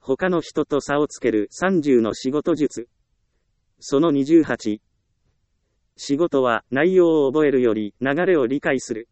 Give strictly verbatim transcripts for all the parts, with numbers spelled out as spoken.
他の人と差をつけるさんじゅうの仕事術。そのにじゅうはち。仕事は内容を覚えるより流れを理解する。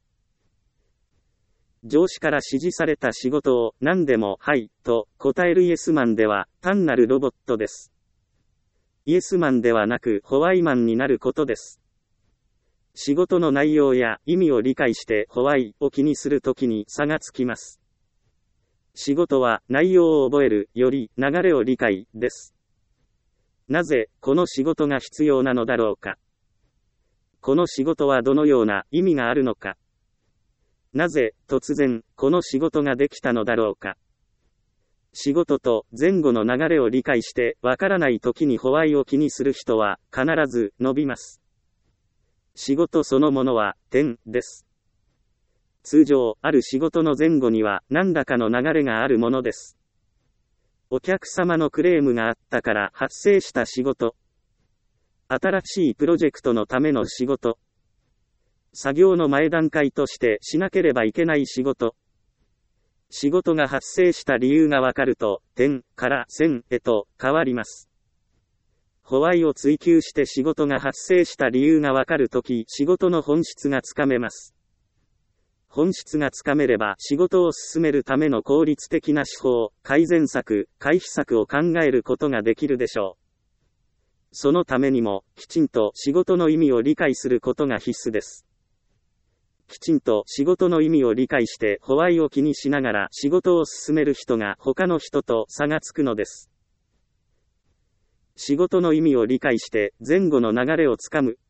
上司から指示された仕事を何でもはい、と答えるイエスマンでは単なるロボットです。イエスマンではなくホワイマンになることです。仕事の内容や意味を理解してホワイを気にするときに差がつきます。仕事は内容を覚えるより流れを理解です。なぜこの仕事が必要なのだろうか。この仕事はどのような意味があるのか。なぜ突然この仕事ができたのだろうか。仕事と前後の流れを理解してわからないときにホワイを気にする人は必ず伸びます。仕事そのものは点です。通常、ある仕事の前後には何らかの流れがあるものです。お客様のクレームがあったから発生した仕事。新しいプロジェクトのための仕事。作業の前段階としてしなければいけない仕事。仕事が発生した理由がわかると、点から線へと変わります。ホワイを追求して仕事が発生した理由がわかるとき、仕事の本質がつかめます。本質がつかめれば仕事を進めるための効率的な手法、改善策、回避策を考えることができるでしょう。そのためにも、きちんと仕事の意味を理解することが必須です。きちんと仕事の意味を理解してホワイを気にしながら仕事を進める人が他の人と差がつくのです。仕事の意味を理解して前後の流れをつかむ。